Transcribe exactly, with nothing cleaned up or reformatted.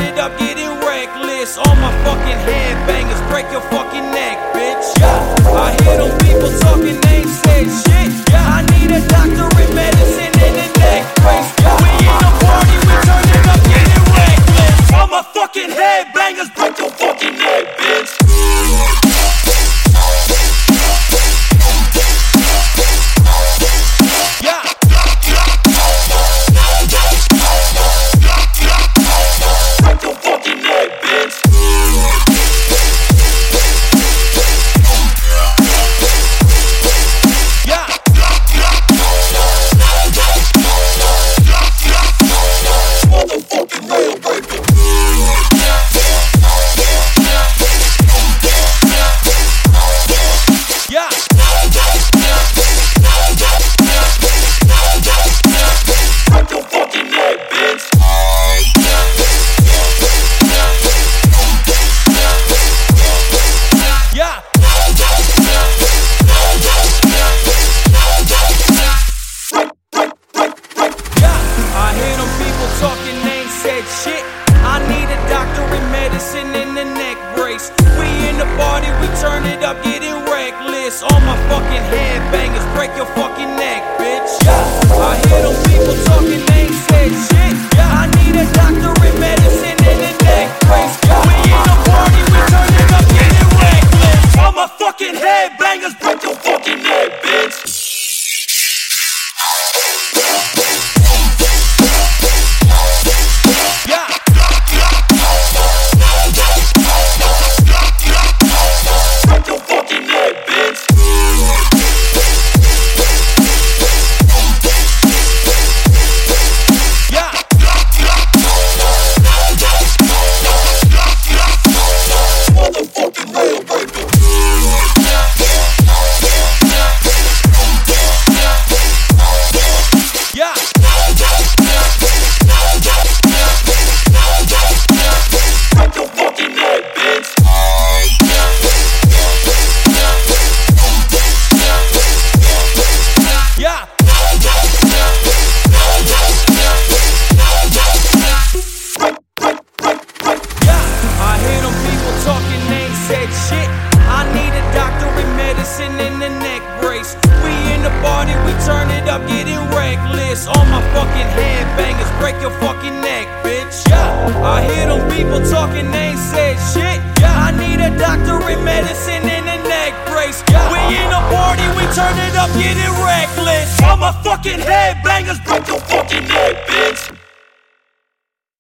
it up, getting reckless. All my fucking headbangers, break your fucking neck, bitch. Yeah, I hear them people talking, they ain't said shit. Yeah, I need a doctorate, medicine, and a neck brace. Yeah, we in the party, we turn it up, getting reckless. All my fucking headbangers, break your fucking neck, bitch. Talking, they ain't said shit. I need a doctorate, medicine, and a neck brace. We in the party, we turn it up, getting reckless. All my fucking headbangers, break your fucking neck, bitch. Yeah, I hear them people talking, they ain't said shit. Yeah, I need a doctorate, medicine, and a neck brace. Yeah, we in the party, we turn it up, getting reckless. All my fucking headbangers, break your fucking neck, bitch. Shit, I need a doctorate, medicine, and a neck brace. We in the party, we turn it up, getting reckless. All my fucking headbangers, break your fucking neck, bitch. Yeah, I hear them people talking, they ain't said shit. Yeah, I need a doctorate, medicine, and a neck brace. Yeah, we in the party, we turn it up, getting reckless. All my fucking headbangers, break your fucking neck, bitch.